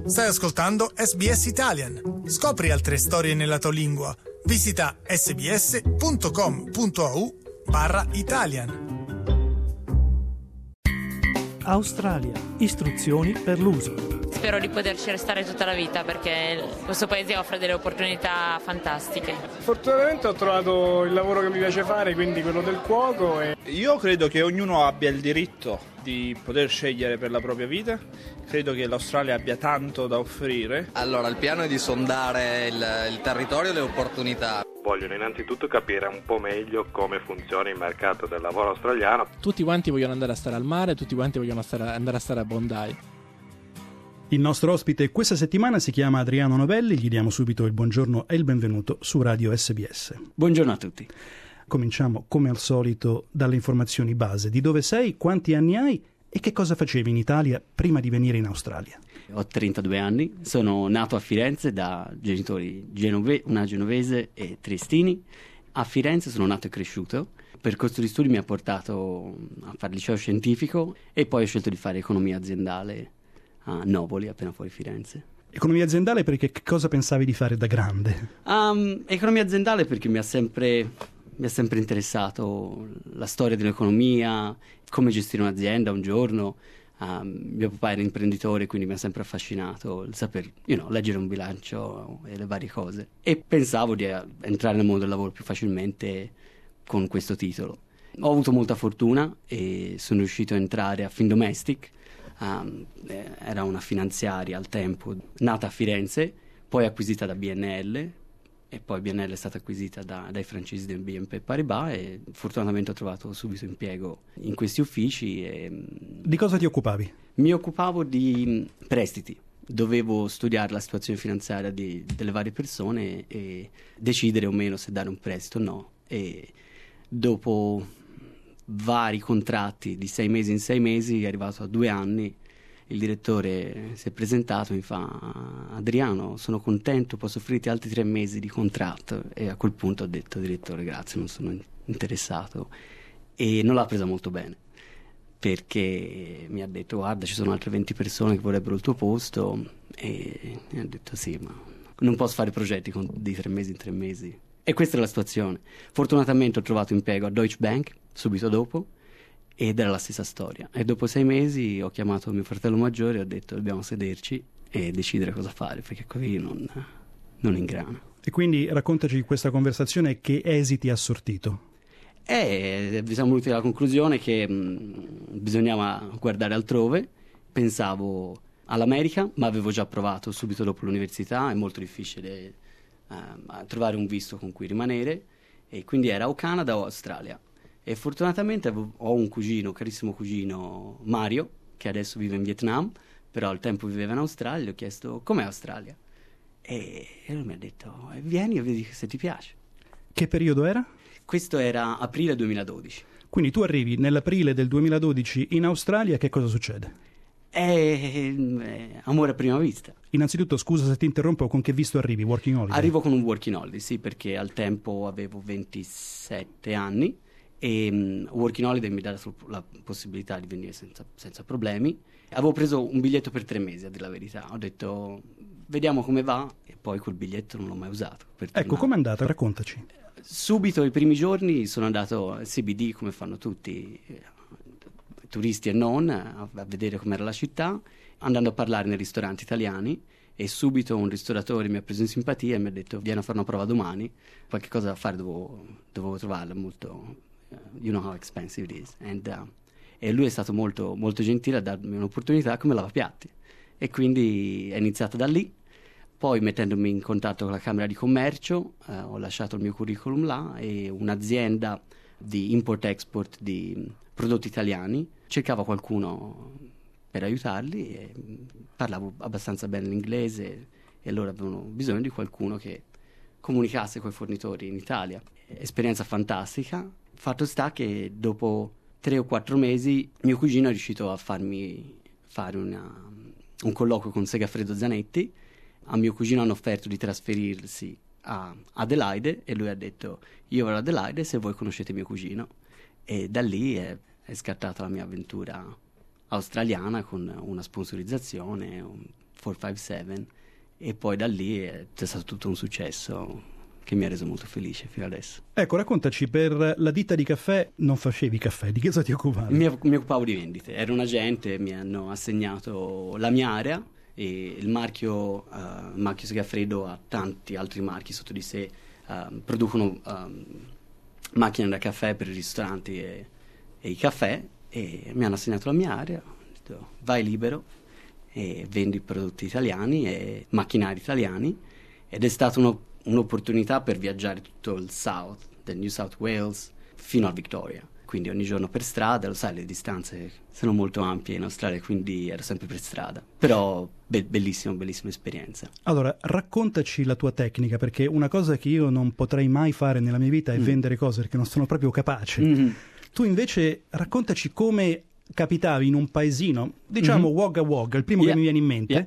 Stai ascoltando SBS Italian. Scopri altre storie nella tua lingua. Visita sbs.com.au/Italian. Australia. Istruzioni per l'uso. Spero di poterci restare tutta la vita perché questo paese offre delle opportunità fantastiche. Fortunatamente ho trovato il lavoro che mi piace fare, quindi quello del cuoco. Io credo che ognuno abbia il diritto di poter scegliere per la propria vita. Credo che l'Australia abbia tanto da offrire. Allora, il piano è di sondare il territorio e le opportunità. Vogliono innanzitutto capire un po' meglio come funziona il mercato del lavoro australiano. Tutti quanti vogliono andare a stare al mare, tutti quanti vogliono andare a stare a Bondi. Il nostro ospite questa settimana si chiama Adriano Novelli, gli diamo subito il buongiorno e il benvenuto su Radio SBS. Buongiorno a tutti. Cominciamo come al solito dalle informazioni base. Di dove sei, quanti anni hai e che cosa facevi in Italia prima di venire in Australia? Ho 32 anni, sono nato a Firenze da genitori una genovese e triestini. A Firenze sono nato e cresciuto. Il percorso di studi mi ha portato a fare liceo scientifico e poi ho scelto di fare economia aziendale a Novoli, appena fuori Firenze. Economia aziendale perché che cosa pensavi di fare da grande? Economia aziendale perché mi ha sempre interessato la storia dell'economia, come gestire un'azienda un giorno. Mio papà era imprenditore, quindi mi ha sempre affascinato il saper leggere un bilancio e le varie cose. E pensavo di entrare nel mondo del lavoro più facilmente con questo titolo. Ho avuto molta fortuna e sono riuscito a entrare a Findomestic. Era una finanziaria al tempo, nata a Firenze, poi acquisita da BNL e poi BNL è stata acquisita dai francesi del BNP Paribas e fortunatamente ho trovato subito impiego in questi uffici. Di cosa ti occupavi? Mi occupavo di prestiti. Dovevo studiare la situazione finanziaria delle varie persone e decidere o meno se dare un prestito o no. E dopo vari contratti di 6 mesi in 6 mesi, è arrivato a 2 anni, il direttore si è presentato e mi fa: Adriano, sono contento, posso offrirti altri 3 mesi di contratto. E a quel punto ho detto: direttore, grazie, non sono interessato. E non l'ha presa molto bene, perché mi ha detto: guarda, ci sono altre 20 persone che vorrebbero il tuo posto. E mi ha detto: sì, ma non posso fare progetti di 3 mesi in 3 mesi. E questa è la situazione. Fortunatamente ho trovato impiego a Deutsche Bank subito dopo ed era la stessa storia. E dopo 6 mesi ho chiamato mio fratello maggiore e ho detto: dobbiamo sederci e decidere cosa fare, perché così non ingrana. E quindi raccontaci di questa conversazione, che esiti ha sortito? Siamo venuti alla conclusione che bisognava guardare altrove. Pensavo all'America, ma avevo già provato subito dopo l'università, è molto difficile trovare un visto con cui rimanere, e quindi era o Canada o Australia. E fortunatamente ho un carissimo cugino Mario, che adesso vive in Vietnam, però al tempo viveva in Australia. Gli ho chiesto: com'è Australia? E lui mi ha detto: vieni e vedi se ti piace. Che periodo era? Questo era aprile 2012. Quindi tu arrivi nell'aprile del 2012 in Australia, che cosa succede? Amore a prima vista. Innanzitutto, scusa se ti interrompo, con che visto arrivi? Working holiday? Arrivo con un working holiday, sì, perché al tempo avevo 27 anni e working holiday mi dà la possibilità di venire senza problemi. Avevo preso un biglietto per 3 mesi, a dire la verità. Ho detto: vediamo come va, e poi quel biglietto non l'ho mai usato. Ecco, com'è andata? Raccontaci. Subito, i primi giorni, sono andato al CBD, come fanno tutti, turisti e non, a vedere com'era la città, andando a parlare nei ristoranti italiani, e subito un ristoratore mi ha preso in simpatia e mi ha detto: vieni a fare una prova domani, qualche cosa da fare dovevo trovarla, molto you know how expensive it is. E lui è stato molto, molto gentile a darmi un'opportunità come lavapiatti, e quindi è iniziato da lì. Poi, mettendomi in contatto con la Camera di Commercio, ho lasciato il mio curriculum là, e un'azienda di import-export di prodotti italiani cercava qualcuno per aiutarli, e parlavo abbastanza bene l'inglese, e loro avevano bisogno di qualcuno che comunicasse con i fornitori in Italia. Esperienza fantastica. Fatto sta che dopo 3 o 4 mesi mio cugino è riuscito a farmi fare un colloquio con Segafredo Zanetti. A mio cugino hanno offerto di trasferirsi a Adelaide, e lui ha detto: io vado ad Adelaide se voi conoscete mio cugino. E da lì è scattata la mia avventura australiana, con una sponsorizzazione, 457, e poi da lì è stato tutto un successo che mi ha reso molto felice fino adesso. Ecco, raccontaci, per la ditta di caffè non facevi caffè, di che cosa ti occupavi? Mi occupavo di vendite, ero un agente, mi hanno assegnato la mia area e il marchio Segafredo ha tanti altri marchi sotto di sé, producono macchine da caffè per i ristoranti e i caffè, e mi hanno assegnato la mia area, ho detto vai libero e vendi prodotti italiani e macchinari italiani, ed è stata un'opportunità per viaggiare tutto il South, del New South Wales fino a Victoria, quindi ogni giorno per strada, lo sai, le distanze sono molto ampie in Australia, quindi ero sempre per strada, però bellissima esperienza. Allora, raccontaci la tua tecnica, perché una cosa che io non potrei mai fare nella mia vita è vendere cose, perché non sono proprio capace. Tu invece raccontaci come capitavi in un paesino, diciamo Wagga Wagga, il primo che mi viene in mente,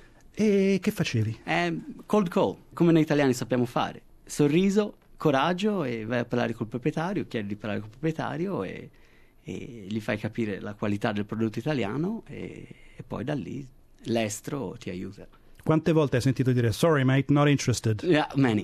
e che facevi? Cold call, come noi italiani sappiamo fare. Sorriso, coraggio, e vai a parlare col proprietario, chiedi di parlare col proprietario e gli fai capire la qualità del prodotto italiano, e poi da lì l'estero ti aiuta. Quante volte hai sentito dire sorry mate, not interested? Yeah, many.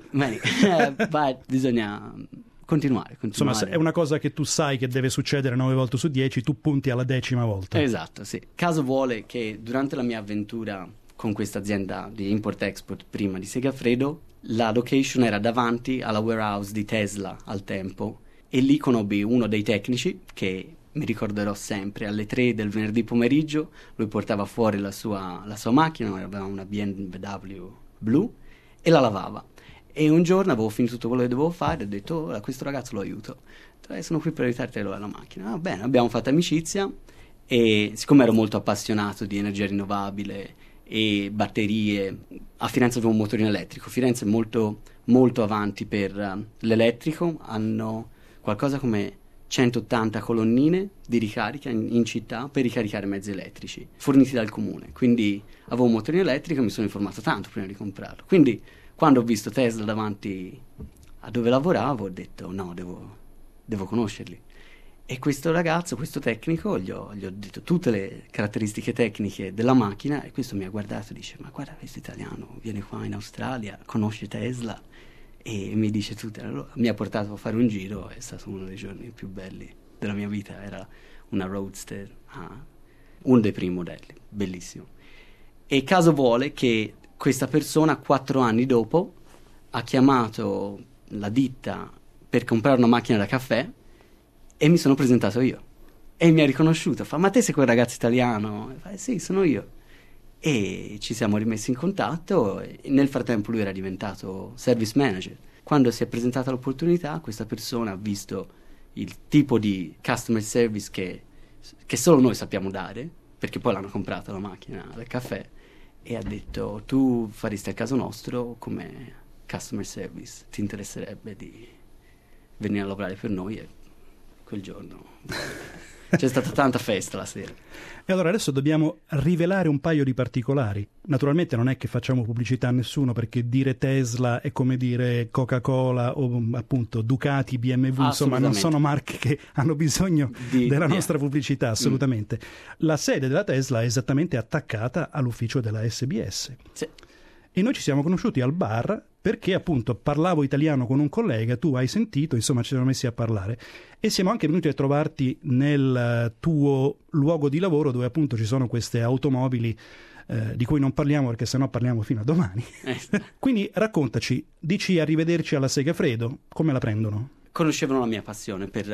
But bisogna continuare. Insomma, è una cosa che tu sai che deve succedere 9 volte su 10, tu punti alla 10ª volta. Esatto, sì. Caso vuole che durante la mia avventura con questa azienda di import-export prima di Segafredo, la location era davanti alla warehouse di Tesla al tempo, e lì conobbi uno dei tecnici che mi ricorderò sempre. Alle 3 del venerdì pomeriggio lui portava fuori la sua macchina, aveva una BMW blu, e la lavava. E un giorno avevo finito tutto quello che dovevo fare e ho detto a questo ragazzo lo aiuto. Sono qui per aiutarti a lavare la macchina. Va bene, abbiamo fatto amicizia, e siccome ero molto appassionato di energia rinnovabile e batterie, a Firenze avevo un motorino elettrico. Firenze è molto, molto avanti per l'elettrico, hanno qualcosa come 180 colonnine di ricarica in città per ricaricare mezzi elettrici forniti dal comune. Quindi avevo un motorino elettrico e mi sono informato tanto prima di comprarlo. Quindi quando ho visto Tesla davanti a dove lavoravo ho detto no, devo conoscerli. E questo ragazzo, questo tecnico, gli ho detto tutte le caratteristiche tecniche della macchina, e questo mi ha guardato e dice: ma guarda, questo italiano viene qua in Australia, conosce Tesla e mi dice tutto. Allora, mi ha portato a fare un giro, è stato uno dei giorni più belli della mia vita. Era una Roadster, uno dei primi modelli, bellissimo. E caso vuole che questa persona 4 anni dopo ha chiamato la ditta per comprare una macchina da caffè, e mi sono presentato io, e mi ha riconosciuto, fa: ma te sei quel ragazzo italiano? E fa: sì, sono io. E ci siamo rimessi in contatto, e nel frattempo lui era diventato service manager. Quando si è presentata l'opportunità, questa persona ha visto il tipo di customer service che solo noi sappiamo dare, perché poi l'hanno comprata la macchina del caffè, e ha detto: tu faresti al caso nostro come customer service, ti interesserebbe di venire a lavorare per noi? E quel giorno c'è stata tanta festa la sera. E allora adesso dobbiamo rivelare un paio di particolari. Naturalmente non è che facciamo pubblicità a nessuno, perché dire Tesla è come dire Coca-Cola o appunto Ducati, BMW, insomma non sono marche che hanno bisogno della nostra pubblicità, assolutamente. La sede della Tesla è esattamente attaccata all'ufficio della SBS. Sì. E noi ci siamo conosciuti al bar perché appunto parlavo italiano con un collega, tu hai sentito, insomma ci siamo messi a parlare, e siamo anche venuti a trovarti nel tuo luogo di lavoro, dove appunto ci sono queste automobili di cui non parliamo perché sennò parliamo fino a domani. Quindi raccontaci, dici arrivederci alla Segafredo, come la prendono? Conoscevano la mia passione per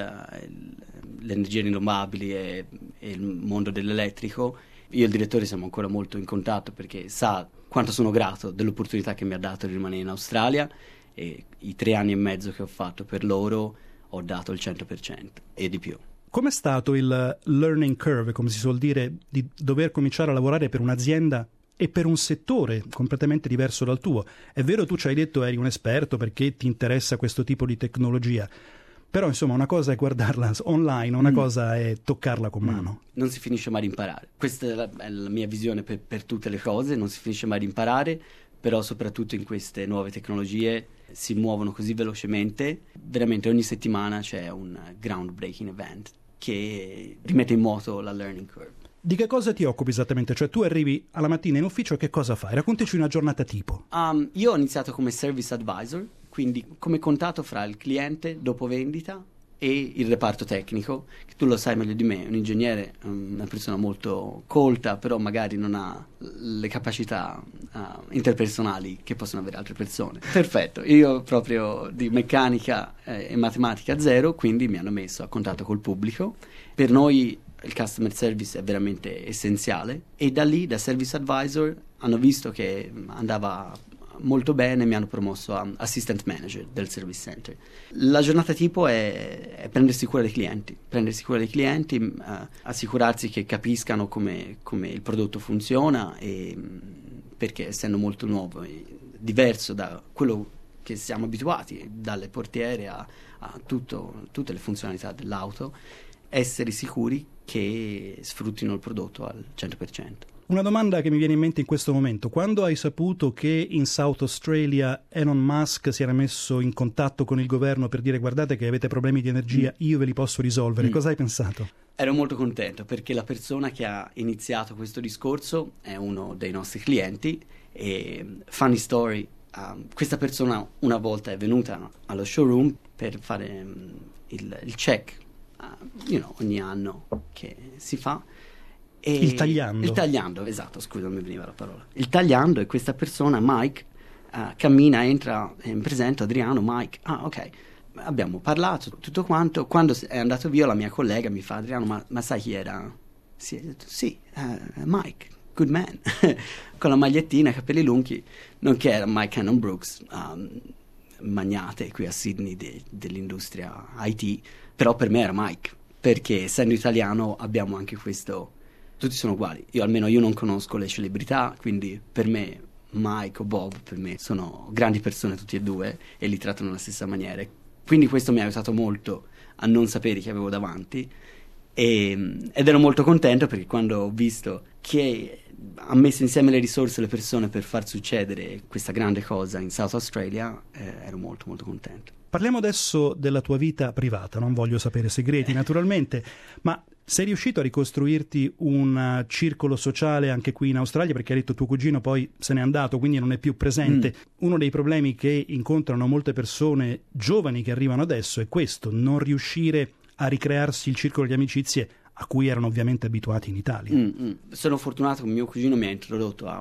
le energie rinnovabili e il mondo dell'elettrico. Io e il direttore siamo ancora molto in contatto, perché sa quanto sono grato dell'opportunità che mi ha dato di rimanere in Australia, e i 3 anni e mezzo che ho fatto per loro ho dato il 100% e di più. Com'è stato il learning curve, come si suol dire, di dover cominciare a lavorare per un'azienda e per un settore completamente diverso dal tuo? È vero, tu ci hai detto eri un esperto perché ti interessa questo tipo di tecnologia, però insomma una cosa è guardarla online, una cosa è toccarla con mano. Non si finisce mai di imparare. Questa è la mia visione per tutte le cose, non si finisce mai di imparare, però soprattutto in queste nuove tecnologie si muovono così velocemente. Veramente ogni settimana c'è un groundbreaking event che rimette in moto la learning curve. Di che cosa ti occupi esattamente? Cioè tu arrivi alla mattina in ufficio e che cosa fai? Raccontaci una giornata tipo. Io ho iniziato come service advisor, quindi come contatto fra il cliente dopo vendita e il reparto tecnico, che tu lo sai meglio di me, un ingegnere è una persona molto colta, però magari non ha le capacità interpersonali che possono avere altre persone. Perfetto, io proprio di meccanica e matematica zero, quindi mi hanno messo a contatto col pubblico. Per noi il customer service è veramente essenziale e da lì, da service advisor, hanno visto che andava molto bene, mi hanno promosso a assistant manager del service center. La giornata tipo è prendersi cura dei clienti, assicurarsi che capiscano come il prodotto funziona, e perché essendo molto nuovo e diverso da quello che siamo abituati, dalle portiere a tutte le funzionalità dell'auto, essere sicuri che sfruttino il prodotto al 100%. Una domanda che mi viene in mente in questo momento: quando hai saputo che in South Australia Elon Musk si era messo in contatto con il governo per dire guardate che avete problemi di energia, io ve li posso risolvere, cosa hai pensato? Ero molto contento perché la persona che ha iniziato questo discorso è uno dei nostri clienti e funny story, questa persona una volta è venuta allo showroom per fare il check, ogni anno che si fa. Il tagliando, esatto, scusa, non mi veniva la parola. Il tagliando, e questa persona, Mike, cammina, entra in presento, Adriano, Mike, ok, abbiamo parlato, tutto quanto. Quando è andato via la mia collega mi fa: Adriano, ma sai chi era? Sì, Mike, good man, con la magliettina, capelli lunghi, nonché era Mike Cannon Brooks, magnate qui a Sydney dell'industria IT, però per me era Mike, perché essendo italiano abbiamo anche questo. Tutti sono uguali, io non conosco le celebrità, quindi per me Mike o Bob per me sono grandi persone tutti e due e li trattano nella stessa maniera, quindi questo mi ha aiutato molto a non sapere chi avevo davanti, ed ero molto contento perché quando ho visto che ha messo insieme le risorse, le persone per far succedere questa grande cosa in South Australia, ero molto molto contento. Parliamo adesso della tua vita privata, non voglio sapere segreti naturalmente, ma sei riuscito a ricostruirti un circolo sociale anche qui in Australia? Perché hai detto tuo cugino poi se n'è andato, quindi non è più presente. Uno dei problemi che incontrano molte persone giovani che arrivano adesso è questo, non riuscire a ricrearsi il circolo di amicizie a cui erano ovviamente abituati in Italia. Sono fortunato che mio cugino mi ha introdotto a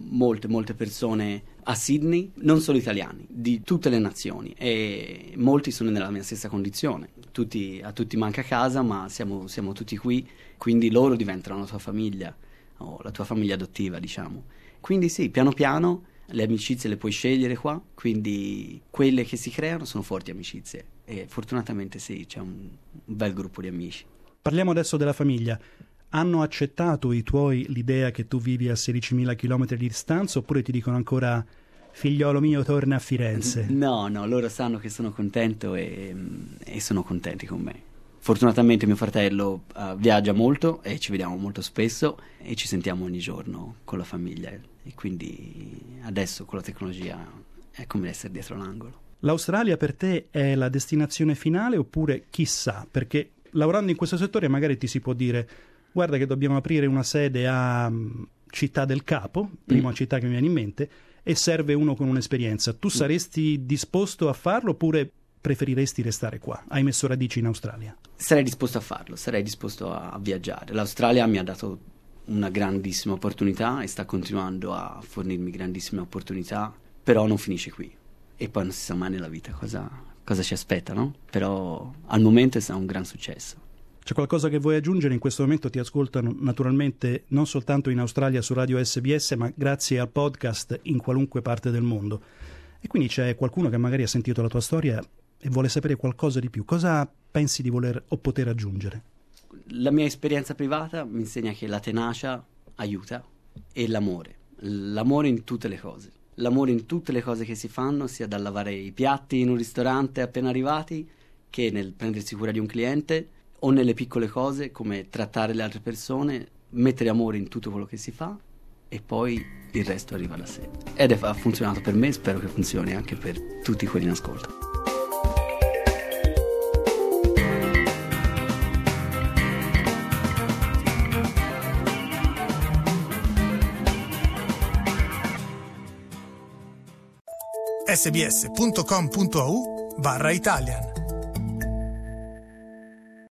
molte persone a Sydney, non solo italiani, di tutte le nazioni, e molti sono nella mia stessa condizione. A tutti manca casa, ma siamo tutti qui, quindi loro diventano la tua famiglia, o la tua famiglia adottiva, diciamo. Quindi sì, piano piano le amicizie le puoi scegliere qua, quindi quelle che si creano sono forti amicizie, e fortunatamente sì, c'è un bel gruppo di amici. Parliamo adesso della famiglia. Hanno accettato i tuoi l'idea che tu vivi a 16.000 km di distanza, oppure ti dicono ancora figliolo mio torna a Firenze? No, loro sanno che sono contento e sono contenti con me. Fortunatamente mio fratello viaggia molto e ci vediamo molto spesso e ci sentiamo ogni giorno con la famiglia, e quindi adesso con la tecnologia è come essere dietro l'angolo. L'Australia per te è la destinazione finale oppure chissà? Perché lavorando in questo settore magari ti si può dire guarda che dobbiamo aprire una sede a Città del Capo, prima città che mi viene in mente, e serve uno con un'esperienza. Tu saresti disposto a farlo oppure preferiresti restare qua? Hai messo radici in Australia? Sarei disposto a farlo, sarei disposto a viaggiare. L'Australia mi ha dato una grandissima opportunità e sta continuando a fornirmi grandissime opportunità, però non finisce qui. E poi non si sa mai nella vita cosa ci aspetta, no? Però al momento è stato un gran successo. C'è qualcosa che vuoi aggiungere? In questo momento ti ascoltano naturalmente non soltanto in Australia su Radio SBS, ma grazie al podcast in qualunque parte del mondo. E quindi c'è qualcuno che magari ha sentito la tua storia e vuole sapere qualcosa di più. Cosa pensi di voler o poter aggiungere? La mia esperienza privata mi insegna che la tenacia aiuta, e l'amore in tutte le cose. L'amore in tutte le cose che si fanno, sia dal lavare i piatti in un ristorante appena arrivati, che nel prendersi cura di un cliente, o nelle piccole cose come trattare le altre persone, mettere amore in tutto quello che si fa, e poi il resto arriva da sé. Ed ha funzionato per me, spero che funzioni anche per tutti quelli in ascolto. sbs.com.au/Italian.